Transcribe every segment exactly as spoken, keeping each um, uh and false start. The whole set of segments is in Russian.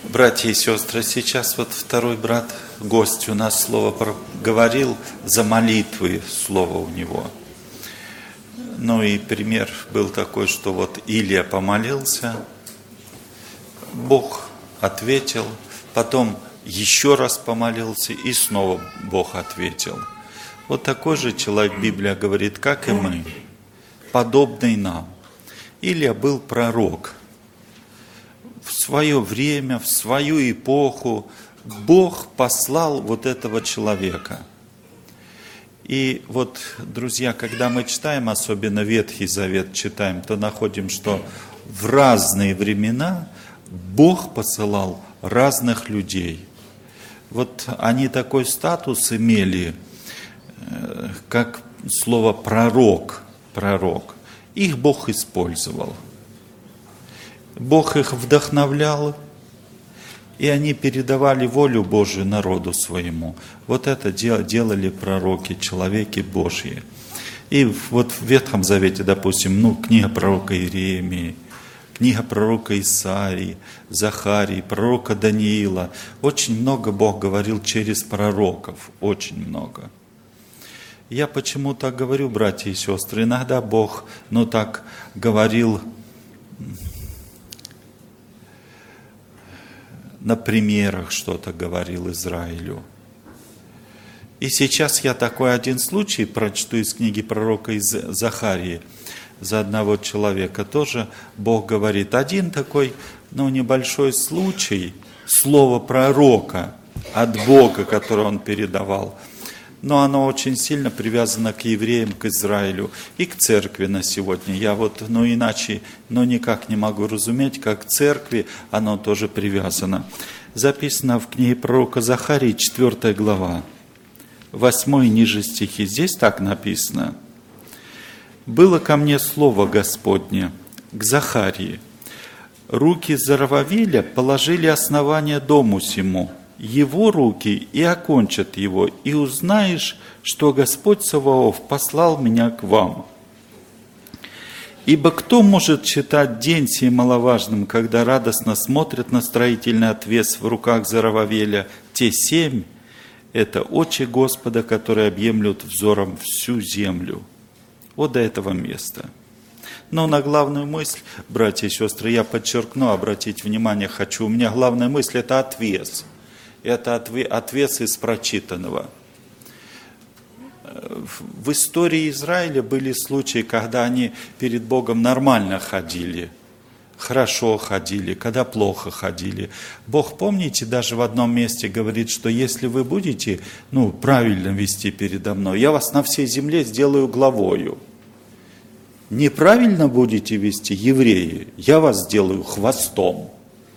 Братья и сестры, сейчас вот второй брат, гость у нас слово говорил, за молитвы слово у него. Ну и пример был такой, что вот Илия помолился, Бог ответил, потом еще раз помолился и снова Бог ответил. Вот такой же человек, Библия говорит, как и мы, подобный нам. Илия был пророк. В свое время, в свою эпоху Бог послал вот этого человека. И вот, друзья, когда мы читаем, особенно Ветхий Завет читаем, то находим, что в разные времена Бог посылал разных людей. Вот они такой статус имели, как слово пророк, пророк. Их Бог использовал. Бог их вдохновлял, и они передавали волю Божию народу своему. Вот это делали пророки, человеки Божьи. И вот в Ветхом Завете, допустим, ну, книга пророка Иеремии, книга пророка Исаии, Захарии, пророка Даниила. Очень много Бог говорил через пророков, очень много. Я почему так говорю, братья и сестры? Иногда Бог, ну так говорил на примерах, что-то говорил Израилю. И сейчас я такой один случай прочту из книги пророка из Захарии за одного человека. Тоже Бог говорит, один такой, ну, небольшой случай, слово пророка от Бога, которое он передавал. Но оно очень сильно привязано к евреям, к Израилю и к церкви на сегодня. Я вот, ну иначе, ну никак не могу разуметь, как к церкви оно тоже привязано. Записано в книге пророка Захарии, четвёртая глава, восьмой ниже стихи. Здесь так написано. «Было ко мне слово Господне, к Захарии. Руки Зоровавеля положили основание дому сему. Его руки и окончат его, и узнаешь, что Господь Саваоф послал меня к вам. Ибо кто может считать день сей маловажным, когда радостно смотрят на строительный отвес в руках Зоровавеля? Те семь – это очи Господа, которые объемлют взором всю землю». Вот до этого места. Но на главную мысль, братья и сестры, я подчеркну, обратить внимание хочу. У меня главная мысль – это отвес. Это отвес из прочитанного. В истории Израиля были случаи, когда они перед Богом нормально ходили, хорошо ходили, когда плохо ходили. Бог, помните, даже в одном месте говорит, что если вы будете, ну, правильно вести передо мной, я вас на всей земле сделаю главою. Неправильно будете вести, евреи, я вас сделаю хвостом.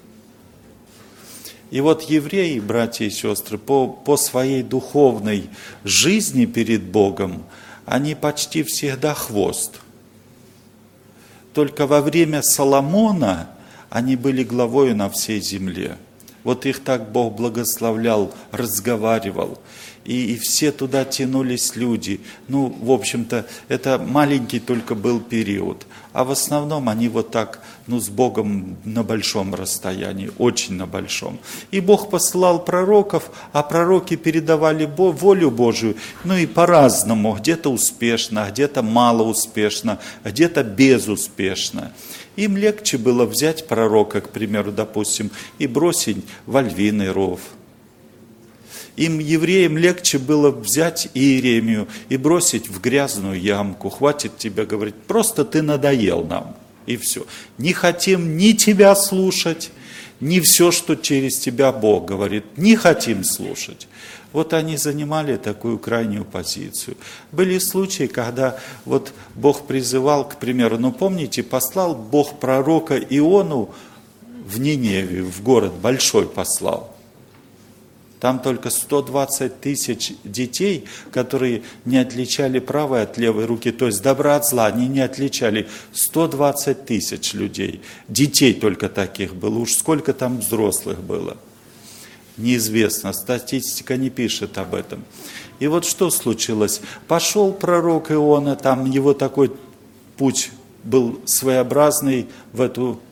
И вот евреи, братья и сестры, по, по своей духовной жизни перед Богом, они почти всегда хвост. Только во время Соломона они были главою на всей земле. Вот их так Бог благословлял, разговаривал. И, и все туда тянулись люди. Ну, в общем-то, это маленький только был период. А в основном они вот так, ну, с Богом на большом расстоянии, очень на большом. И Бог посылал пророков, а пророки передавали волю Божию, ну и по-разному. Где-то успешно, где-то мало успешно, где-то безуспешно. Им легче было взять пророка, к примеру, допустим, и бросить во львиный ров. Им, евреям, легче было взять Иеремию и бросить в грязную ямку. Хватит тебя говорить, просто ты надоел нам. И все. Не хотим ни тебя слушать, ни все, что через тебя Бог говорит. Не хотим слушать. Вот они занимали такую крайнюю позицию. Были случаи, когда вот Бог призывал, к примеру, ну помните, послал Бог пророка Иону в Ниневию, в город большой послал. Там только сто двадцать тысяч детей, которые не отличали правой от левой руки, то есть добра от зла, они не отличали. сто двадцать тысяч людей, детей только таких было, уж сколько там взрослых было. Неизвестно, статистика не пишет об этом. И вот что случилось? Пошел пророк Иона, там его такой путь был своеобразный в эту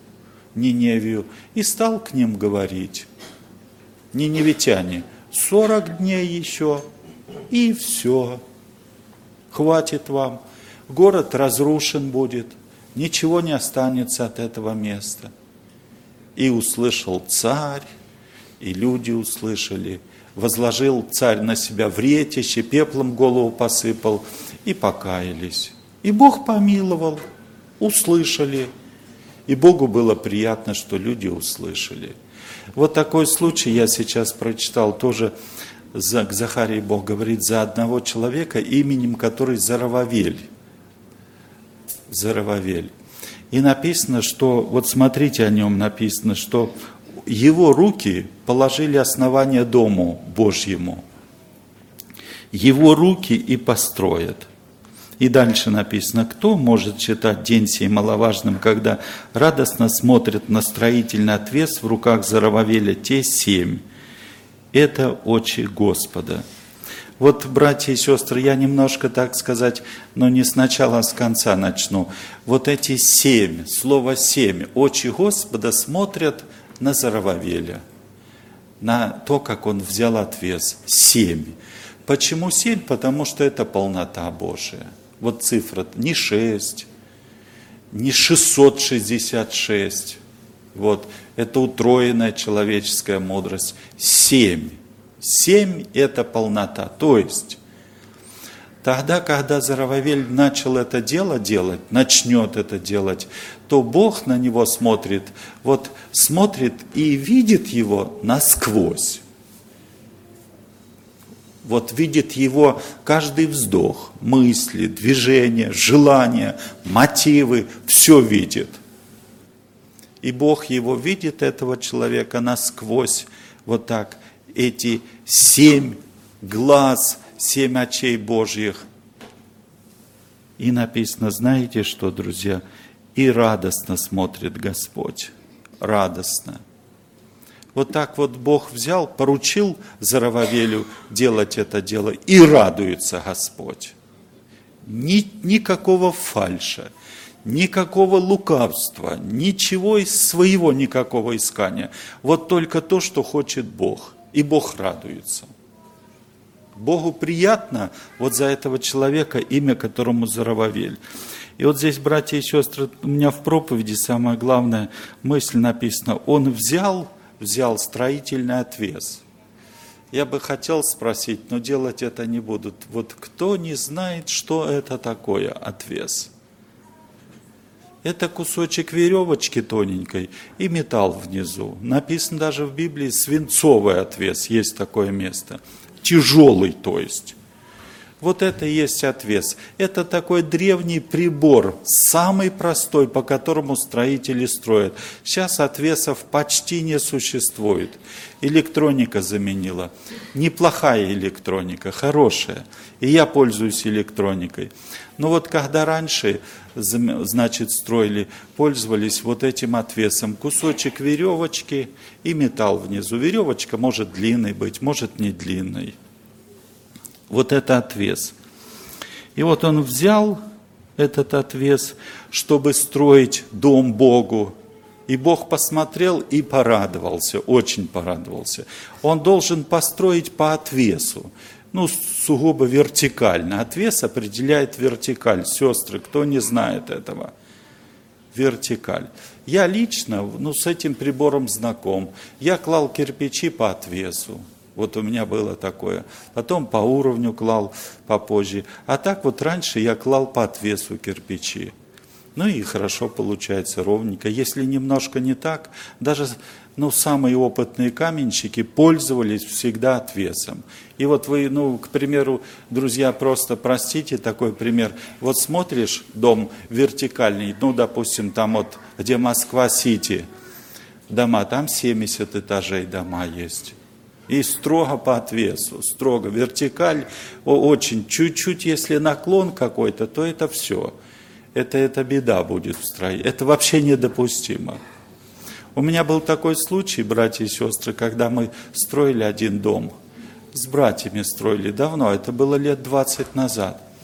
Ниневию и стал к ним говорить. Ниневитяне, сорок дней еще, и все. Хватит вам. Город разрушен будет, ничего не останется от этого места. И услышал царь, и люди услышали. Возложил царь на себя вретище, пеплом голову посыпал, и покаялись. И Бог помиловал, услышали. И Богу было приятно, что люди услышали. Вот такой случай я сейчас прочитал тоже. За, к Захарии Бог говорит за одного человека, именем который Зарававель. Зарававель. И написано, что, вот смотрите о нем написано, что его руки положили основание дому Божьему. Его руки и построят. И дальше написано, кто может считать день сей маловажным, когда радостно смотрит на строительный отвес в руках Зарававеля, те семь. Это очи Господа. Вот, братья и сестры, я немножко, так сказать, но не сначала, а с конца начну. Вот эти семь, слово семь, очи Господа смотрят на Зарававеля, на то, как он взял отвес. Семь. Почему семь? Потому что это полнота Божия. Вот цифра не шесть, не шестьсот шестьдесят шесть. Вот, это утроенная человеческая мудрость. Семь. Семь – это полнота. То есть, тогда, когда Зарававель начал это дело делать, начнет это делать, то Бог на него смотрит, вот смотрит и видит его насквозь. Вот видит его каждый вздох, мысли, движения, желания, мотивы, все видит. И Бог его видит, этого человека, насквозь, вот так, эти семь глаз, семь очей Божьих. И написано, знаете что, друзья, и радостно смотрит Господь, радостно. Вот так вот Бог взял, поручил Зарававелю делать это дело, и радуется Господь. Ни, никакого фальша. Никакого лукавства, ничего из своего никакого искания. Вот только то, что хочет Бог. И Бог радуется. Богу приятно вот за этого человека, имя которому Зарававель. И вот здесь, братья и сестры, у меня в проповеди самая главная мысль написана. Он взял, взял строительный отвес. Я бы хотел спросить, но делать это не будут. Вот кто не знает, что это такое отвес? Это кусочек веревочки тоненькой и металл внизу. Написано даже в Библии свинцовый отвес, есть такое место. Тяжелый, то есть. Вот это и есть отвес. Это такой древний прибор, самый простой, по которому строители строят. Сейчас отвесов почти не существует. Электроника заменила. Неплохая электроника, хорошая. И я пользуюсь электроникой. Но вот когда раньше, значит, строили, пользовались вот этим отвесом. Кусочек веревочки и металл внизу. Веревочка может длинной быть, может не длинной. Вот это отвес. И вот он взял этот отвес, чтобы строить дом Богу. И Бог посмотрел и порадовался, очень порадовался. Он должен построить по отвесу, ну, сугубо вертикально. Отвес определяет вертикаль. Сестры, кто не знает этого? Вертикаль. Я лично, ну, с этим прибором знаком. Я клал кирпичи по отвесу. Вот у меня было такое. Потом по уровню клал попозже. А так вот раньше я клал по отвесу кирпичи. Ну и хорошо получается, ровненько. Если немножко не так, даже ну, самые опытные каменщики пользовались всегда отвесом. И вот вы, ну, к примеру, друзья, просто простите такой пример. Вот смотришь дом вертикальный, ну, допустим, там вот, где Москва-Сити, дома, там семьдесят этажей дома есть. И строго по отвесу, строго. Вертикаль очень, чуть-чуть, если наклон какой-то, то это все. Это, это беда будет в строе. Это вообще недопустимо. У меня был такой случай, братья и сестры, когда мы строили один дом. С братьями строили давно, это было лет двадцать назад.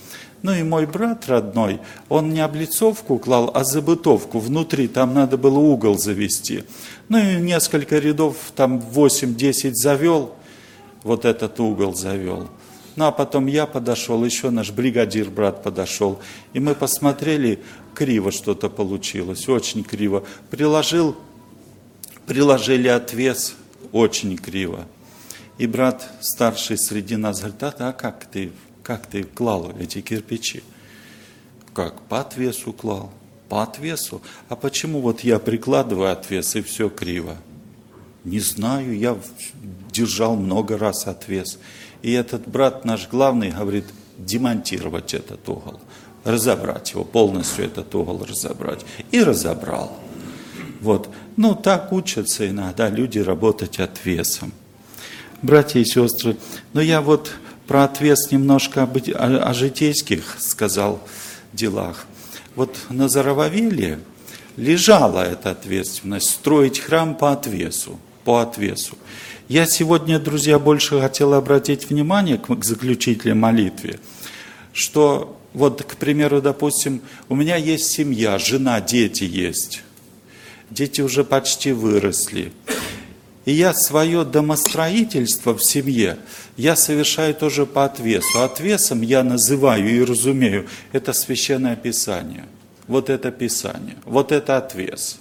Ну и мой брат родной, он не облицовку клал, а забытовку. Внутри там надо было угол завести. Ну и несколько рядов, там восемь-десять завел, вот этот угол завел. Ну а потом я подошел, еще наш бригадир брат подошел. И мы посмотрели, криво что-то получилось, очень криво. Приложил, приложили отвес, очень криво. И брат старший среди нас говорит: а, а как ты, как ты клал эти кирпичи? Как, по отвесу клал? По отвесу? А почему вот я прикладываю отвес и все криво? Не знаю, я держал много раз отвес. И этот брат наш главный говорит: демонтировать этот угол, разобрать его, полностью этот угол разобрать. И разобрал. Вот. Ну, так учатся иногда люди работать отвесом. Братья и сестры, но я вот про отвес немножко о, о, о житейских сказал делах. Вот на Зарававеле лежала эта ответственность строить храм по отвесу, по отвесу. Я сегодня, друзья, больше хотел обратить внимание к, к заключительной молитве, что вот, к примеру, допустим, у меня есть семья, жена, дети есть. Дети уже почти выросли. И я свое домостроительство в семье, я совершаю тоже по отвесу. Отвесом я называю и разумею, это Священное Писание. Вот это Писание, вот это отвес.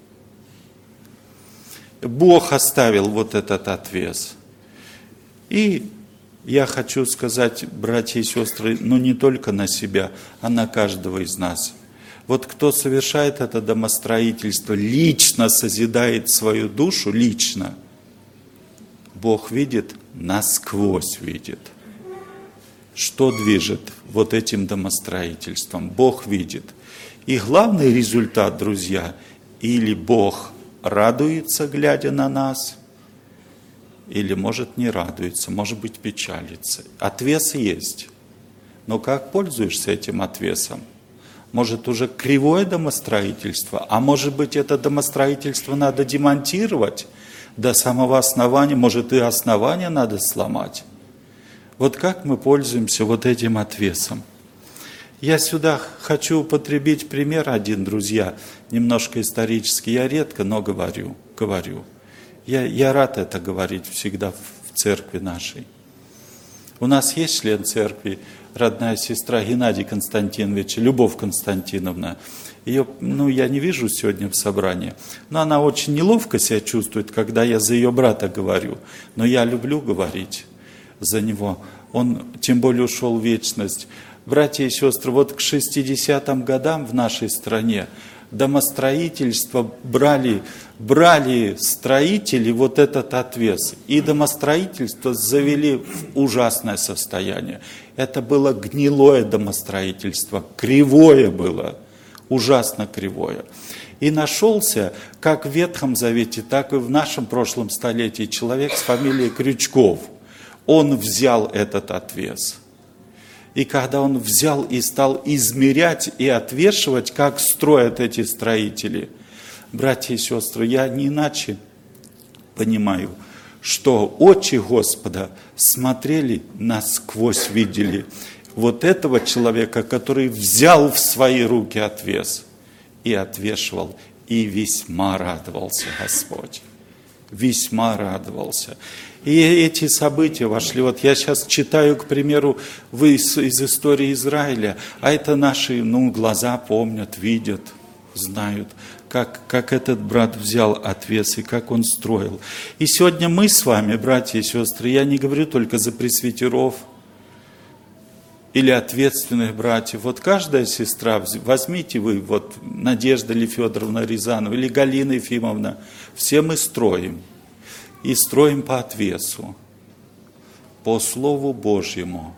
Бог оставил вот этот отвес. И я хочу сказать, братья и сестры, ну не только на себя, а на каждого из нас. Вот кто совершает это домостроительство, лично созидает свою душу, лично, Бог видит, насквозь видит, что движет вот этим домостроительством. Бог видит. И главный результат, друзья, или Бог радуется, глядя на нас, или, может, не радуется, может быть, печалится. Отвес есть. Но как пользуешься этим отвесом? Может, уже кривое домостроительство, а может быть, это домостроительство надо демонтировать до самого основания, может, и основание надо сломать. Вот как мы пользуемся вот этим отвесом? Я сюда хочу употребить пример один, друзья, немножко исторический. Я редко, но говорю, говорю. Я, я рад это говорить всегда в церкви нашей. У нас есть член церкви, родная сестра Геннадия Константиновича, Любовь Константиновна. Ее, ну, я не вижу сегодня в собрании, но она очень неловко себя чувствует, когда я за ее брата говорю. Но я люблю говорить за него. Он тем более ушел в вечность. Братья и сестры, вот к шестидесятым годам в нашей стране домостроительство брали, брали строители вот этот отвес. И домостроительство завели в ужасное состояние. Это было гнилое домостроительство, кривое было, ужасно кривое. И нашелся, как в Ветхом Завете, так и в нашем прошлом столетии, человек с фамилией Крючков. Он взял этот отвес. И когда он взял и стал измерять и отвешивать, как строят эти строители, братья и сестры, я не иначе понимаю, что очи Господа смотрели насквозь, видели вот этого человека, который взял в свои руки отвес и отвешивал, и весьма радовался Господь. Весьма радовался. И эти события вошли. Вот я сейчас читаю, к примеру, из, из истории Израиля, а это наши, ну, глаза помнят, видят, знают, как, как этот брат взял отвес и как он строил. И сегодня мы с вами, братья и сестры, я не говорю только за пресвитеров или ответственных братьев. Вот каждая сестра, возьмите вы, вот Надежда или Федоровна Рязанова, или Галина Ефимовна, все мы строим. И строим по отвесу, по Слову Божьему.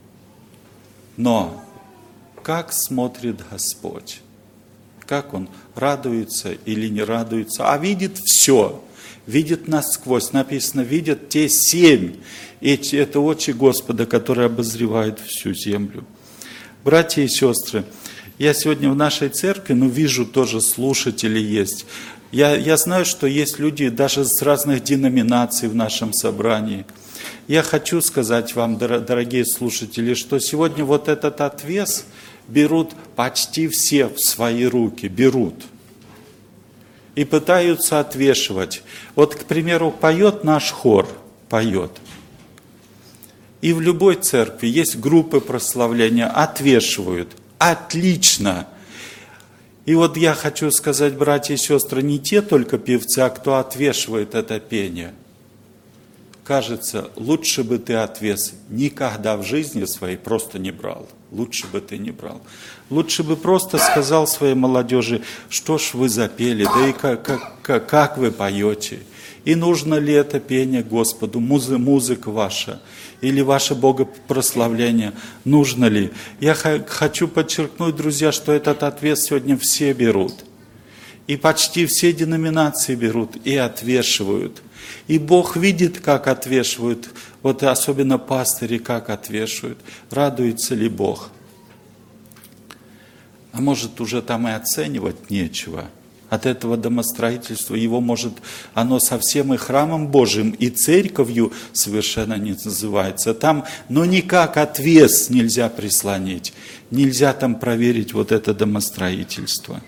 Но как смотрит Господь? Как Он радуется или не радуется? А видит все, видит насквозь. Написано, видят те семь. Эти, это очи Господа, которые обозревают всю землю. Братья и сестры, я сегодня в нашей церкви, ну, вижу, тоже слушатели есть. Я, я знаю, что есть люди даже с разных деноминаций в нашем собрании. я хочу сказать вам, дорогие слушатели, что сегодня вот этот отвес берут почти все в свои руки, берут. И пытаются отвешивать. Вот, к примеру, поет наш хор, поет. И в любой церкви есть группы прославления, отвешивают. Отлично! И вот я хочу сказать, братья и сестры, не те только певцы, а кто отвешивает это пение. Кажется, лучше бы ты отвес никогда в жизни своей просто не брал. Лучше бы ты не брал. Лучше бы просто сказал своей молодежи, что ж вы запели, да и как, как, как вы поете. И нужно ли это пение Господу, музы, музыка ваша, или ваше богопрославление, нужно ли? Я хочу подчеркнуть, друзья, что этот отвес сегодня все берут. И почти все деноминации берут и отвешивают. И Бог видит, как отвешивают, вот особенно пастыри, как отвешивают. Радуется ли Бог? А может, уже там и оценивать нечего. От этого домостроительства его может, оно совсем и храмом Божьим, и церковью совершенно не называется. Там, но никак отвес нельзя прислонить. Нельзя там проверить вот это домостроительство.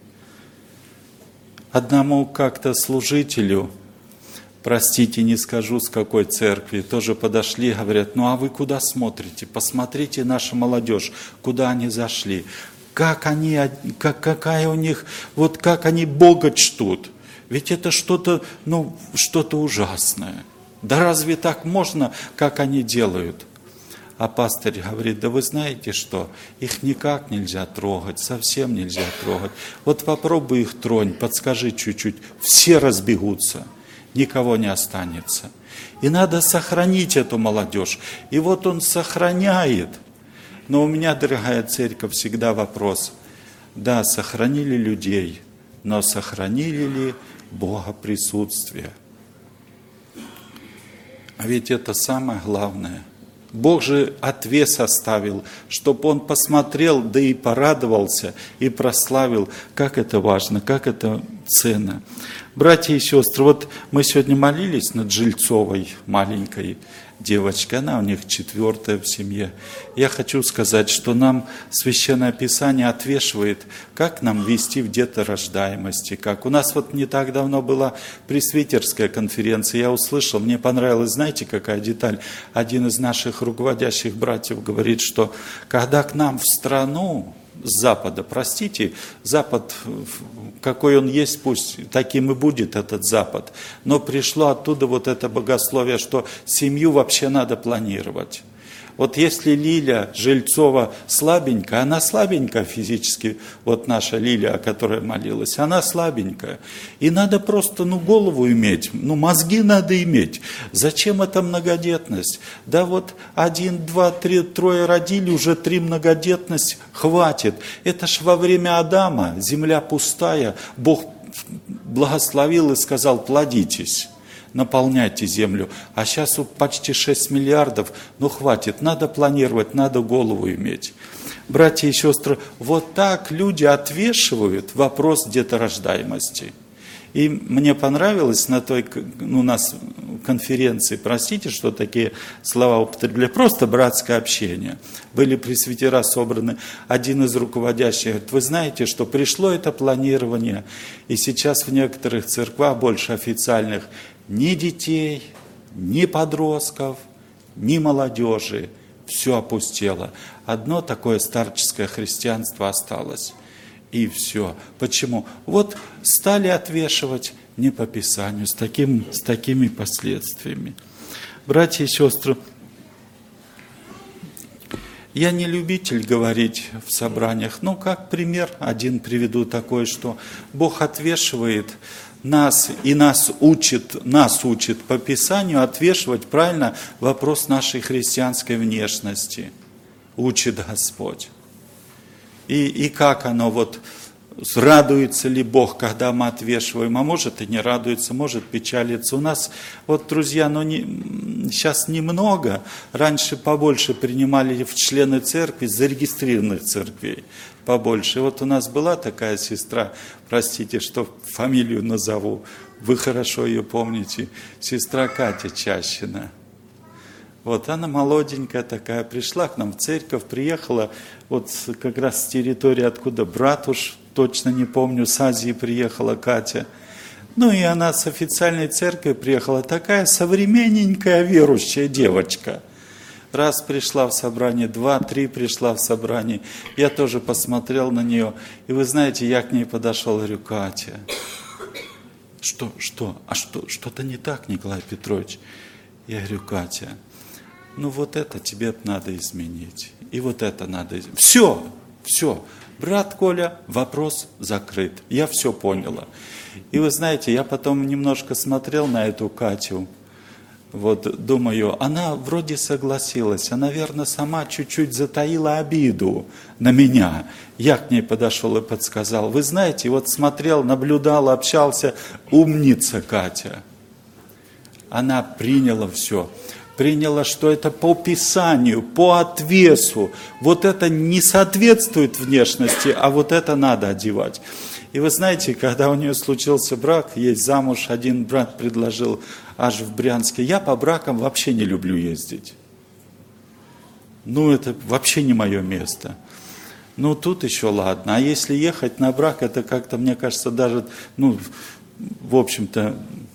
Одному как-то служителю, простите, не скажу, с какой церкви, тоже подошли, говорят, ну а вы куда смотрите? Посмотрите, наша молодежь, куда они зашли. Как они, как, какая у них, вот как они Бога чтут. Ведь это что-то, ну, что-то ужасное. Да разве так можно, как они делают? А пастырь говорит, да вы знаете что, их никак нельзя трогать, совсем нельзя трогать. Вот попробуй их тронь, подскажи чуть-чуть, все разбегутся, никого не останется. И надо сохранить эту молодежь. И вот он сохраняет. Но у меня, дорогая церковь, всегда вопрос. Да, сохранили людей, но сохранили ли Бога присутствие? А ведь это самое главное. Бог же отвес оставил, чтобы он посмотрел, да и порадовался, и прославил. Как это важно, как это ценно. Братья и сестры, вот мы сегодня молились над Жильцовой, маленькой девочкой, она у них четвертая в семье. Я хочу сказать, что нам Священное Писание отвешивает, как нам вести в деторождаемости. Как. У нас вот не так давно была пресвитерская конференция, я услышал, мне понравилась, знаете, какая деталь? Один из наших руководящих братьев говорит, что когда к нам в страну, с Запада, простите, Запад, какой он есть, пусть таким и будет этот Запад, но пришло оттуда вот это богословие, что семью вообще надо планировать. Вот если Лиля Жильцова слабенькая, она слабенькая физически, вот наша Лиля, о которой молилась, она слабенькая. И надо просто, ну, голову иметь, ну, мозги надо иметь. Зачем эта многодетность? Да вот один, два, три, трое родили, уже три многодетность, хватит. Это ж во время Адама, земля пустая, Бог благословил и сказал, плодитесь. Наполняйте землю. А сейчас почти шесть миллиардов, ну хватит, надо планировать, надо голову иметь. Братья и сестры, вот так люди отвешивают вопрос деторождаемости. И мне понравилось на той, ну, у нас конференции, простите, что такие слова употребляю, просто братское общение. Были пресвитера собраны, один из руководящих говорит, вы знаете, что пришло это планирование, и сейчас в некоторых церквах, больше официальных, ни детей, ни подростков, ни молодежи. Все опустело. Одно такое старческое христианство осталось. И все. Почему? Вот стали отвешивать не по Писанию, с, таким, с такими последствиями. Братья и сестры, я не любитель говорить в собраниях, но как пример один приведу такой, что Бог отвешивает нас и нас учит, нас учит по Писанию отвешивать правильно вопрос нашей христианской внешности. Учит Господь. И, и как оно вот, радуется ли Бог, когда мы отвешиваем, а может и не радуется, может печалится. У нас, вот, друзья, ну, не, сейчас немного, раньше побольше принимали в члены церкви, зарегистрированных церквей, побольше. Вот у нас была такая сестра, простите, что фамилию назову, вы хорошо ее помните, сестра Катя Чащина. Вот она молоденькая такая, пришла к нам в церковь, приехала вот как раз с территории, откуда брат уж, точно не помню, с Азии приехала Катя. Ну и она с официальной церкви приехала, такая современненькая верующая девочка. Раз пришла в собрание, два, три пришла в собрание. Я тоже посмотрел на нее. И вы знаете, я к ней подошел, говорю: Катя, что, что, а что, что-то не так, Николай Петрович? Я говорю: Катя, ну вот это тебе надо изменить. И вот это надо изменить. Все, все. Брат Коля, вопрос закрыт. Я все поняла. И вы знаете, я потом немножко смотрел на эту Катю. Вот, думаю, она вроде согласилась, она, наверное, сама чуть-чуть затаила обиду на меня. Я к ней подошел и подсказал. Вы знаете, вот смотрел, наблюдал, общался, умница Катя. Она приняла все. Приняла, что это по Писанию, по отвесу. Вот это не соответствует внешности, а вот это надо одевать. И вы знаете, когда у нее случился брак, есть замуж, один брат предложил аж в Брянске. Я по бракам вообще не люблю ездить. Ну, это вообще не мое место. Ну, тут еще ладно. А если ехать на брак, это как-то, мне кажется, даже, ну, в общем-то,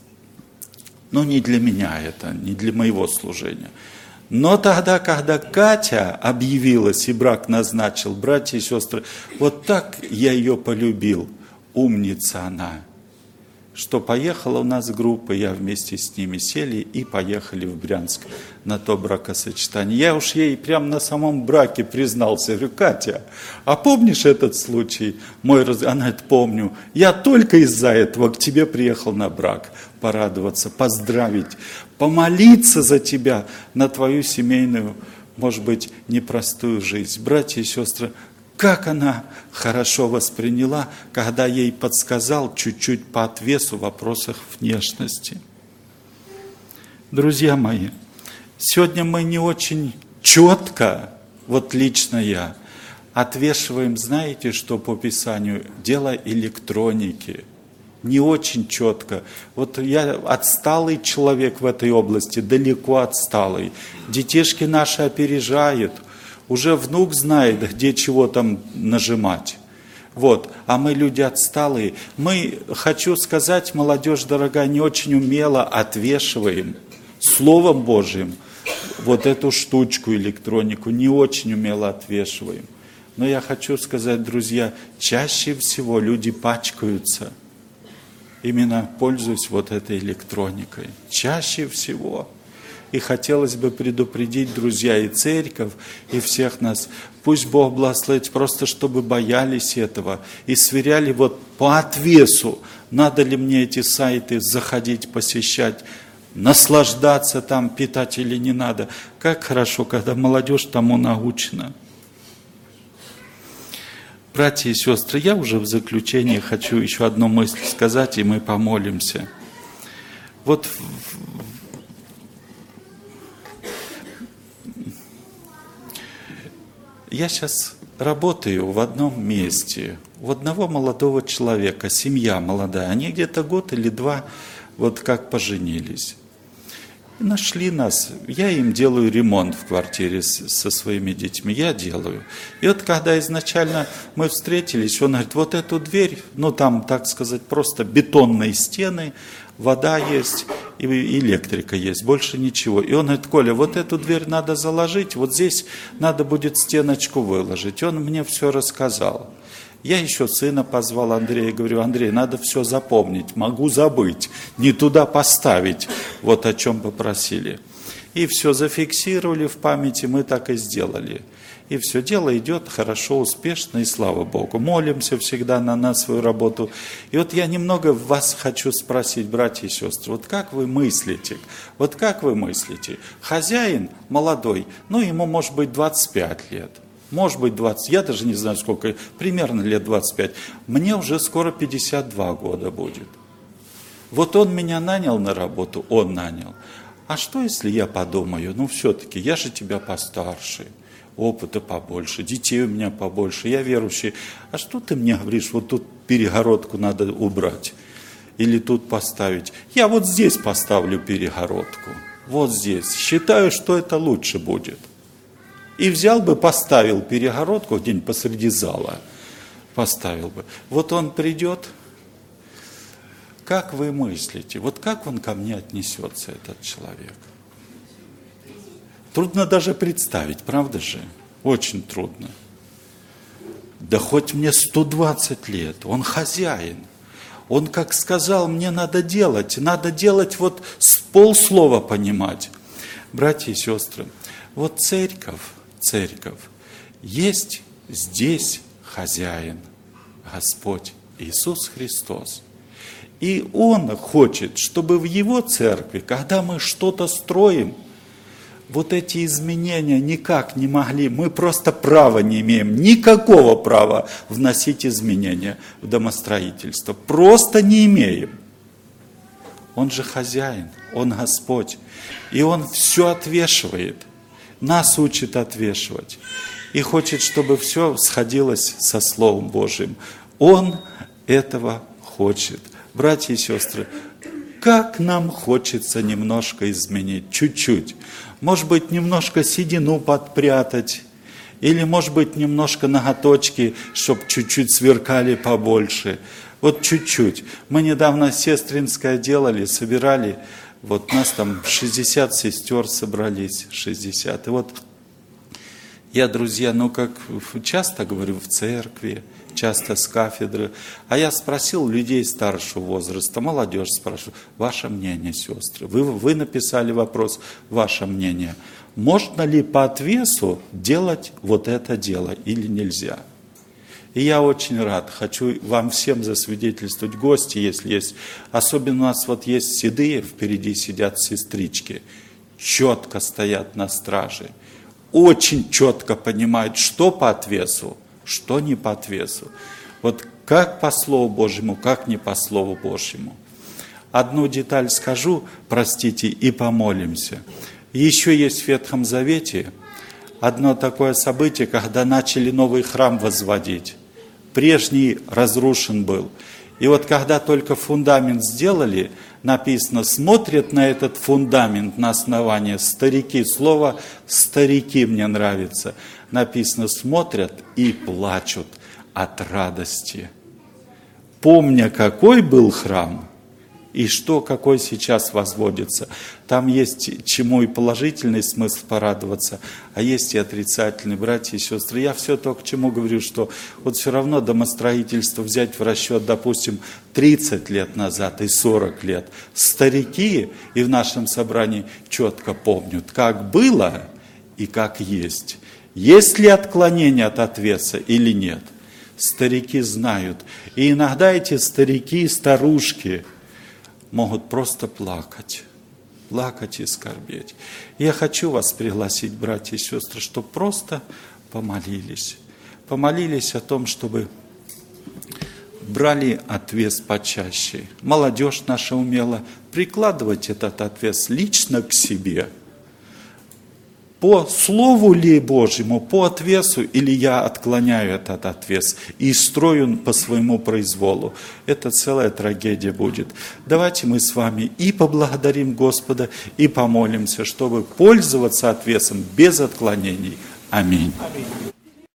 ну, не для меня это, не для моего служения. Но тогда, когда Катя объявилась и брак назначил, братья и сестры, вот так я ее полюбил. Умница она, что поехала у нас группа, я вместе с ними сели и поехали в Брянск на то бракосочетание. Я уж ей прямо на самом браке признался, говорю: Катя, а помнишь этот случай? Мой раз... Она говорит: помню, я только из-за этого к тебе приехал на брак, порадоваться, поздравить, помолиться за тебя на твою семейную, может быть, непростую жизнь. Братья и сестры, как она хорошо восприняла, когда ей подсказал чуть-чуть по отвесу в вопросах внешности. Друзья мои, сегодня мы не очень четко, вот лично я, отвешиваем, знаете, что по Писанию? Дело электроники. Не очень четко. Вот я отсталый человек в этой области, далеко отсталый. Детишки наши опережают. Уже внук знает, где чего там нажимать. Вот. А мы люди отсталые. Мы, хочу сказать, молодежь дорогая, не очень умело отвешиваем Словом Божьим вот эту штучку, электронику, не очень умело отвешиваем. Но я хочу сказать, друзья, чаще всего люди пачкаются, именно пользуясь вот этой электроникой. Чаще всего. И хотелось бы предупредить, друзья, и церковь, и всех нас, пусть Бог благословит, просто чтобы боялись этого и сверяли вот по отвесу, надо ли мне эти сайты заходить, посещать, наслаждаться там, питать или не надо. Как хорошо, когда молодежь тому научена. Братья и сестры, я уже в заключение хочу еще одну мысль сказать, и мы помолимся. Вот я сейчас работаю в одном месте, у одного молодого человека, семья молодая, они где-то год или два вот как поженились. И нашли нас, я им делаю ремонт в квартире с, со своими детьми, я делаю. И вот когда изначально мы встретились, он говорит: вот эту дверь, ну там, так сказать, просто бетонные стены, вода есть и электрика есть, больше ничего. И он говорит: Коля, вот эту дверь надо заложить, вот здесь надо будет стеночку выложить. И он мне все рассказал. Я еще сына позвал, Андрея, говорю: Андрей, надо все запомнить, могу забыть, не туда поставить, вот о чем попросили. И все зафиксировали в памяти, мы так и сделали. И все дело идет хорошо, успешно, и слава Богу. Молимся всегда на, на свою работу. И вот я немного вас хочу спросить, братья и сестры, вот как вы мыслите? Вот как вы мыслите? Хозяин молодой, ну ему может быть двадцать пять лет. Может быть двадцать, я даже не знаю сколько, примерно лет двадцать пять. Мне уже скоро пятьдесят два года будет. Вот он меня нанял на работу, он нанял. А что, если я подумаю, ну все-таки, я же тебя постарше, опыта побольше, детей у меня побольше, я верующий. А что ты мне говоришь, вот тут перегородку надо убрать или тут поставить? Я вот здесь поставлю перегородку. вот здесь. Считаю, что это лучше будет. И взял бы, поставил перегородку где-нибудь посреди зала. Поставил бы. Вот он придет. Как вы мыслите? Вот как он ко мне отнесется, этот человек? Трудно даже представить, правда же? Очень трудно. Да хоть мне сто двадцать лет, он хозяин. Он как сказал, мне надо делать, надо делать вот с полслова понимать. Братья и сестры, вот церковь, церковь, есть здесь хозяин, Господь Иисус Христос. И Он хочет, чтобы в Его церкви, когда мы что-то строим, вот эти изменения никак не могли, мы просто права не имеем, никакого права вносить изменения в домостроительство. Просто не имеем. Он же хозяин, Он Господь. И Он все отвешивает, нас учит отвешивать. И хочет, чтобы все сходилось со Словом Божьим. Он этого хочет. Братья и сестры, как нам хочется немножко изменить, чуть-чуть. Может быть, немножко седину подпрятать, или, может быть, немножко ноготочки, чтобы чуть-чуть сверкали побольше. Вот чуть-чуть. Мы недавно сестринское делали, собирали, вот нас там шестьдесят сестер собрались, шестьдесят. И вот я, друзья, ну как часто говорю в церкви, часто с кафедры, а я спросил людей старшего возраста, молодежь спрашиваю, ваше мнение, сестры, вы, вы написали вопрос, ваше мнение, можно ли по отвесу делать вот это дело или нельзя? И я очень рад, хочу вам всем засвидетельствовать, гости, если есть, особенно у нас вот есть седые, впереди сидят сестрички, четко стоят на страже, очень четко понимают, что по отвесу, что не по отвесу. Вот как по Слову Божьему, как не по Слову Божьему. Одну деталь скажу, простите, и помолимся. Еще есть в Ветхом Завете одно такое событие, когда начали новый храм возводить. Прежний разрушен был. И вот когда только фундамент сделали, написано, смотрят на этот фундамент, на основание старики. Слово «старики» мне нравится. Написано, смотрят и плачут от радости. Помня, какой был храм и что, какой сейчас возводится. Там есть чему и положительный смысл порадоваться, а есть и отрицательный. Братья и сестры, я все то, к чему говорю, что вот все равно домостроительство взять в расчет, допустим, тридцать лет назад и сорок лет. Старики и в нашем собрании четко помнят, как было и как есть. Есть ли отклонение от отвеса или нет? Старики знают. И иногда эти старики, старушки могут просто плакать. Плакать и скорбеть. Я хочу вас пригласить, братья и сестры, чтобы просто помолились. Помолились о том, чтобы брали отвес почаще. Молодежь наша умела прикладывать этот отвес лично к себе. По Слову ли Божьему, по отвесу, или я отклоняю этот отвес и строю по своему произволу. Это целая трагедия будет. Давайте мы с вами и поблагодарим Господа, и помолимся, чтобы пользоваться отвесом без отклонений. Аминь. Аминь.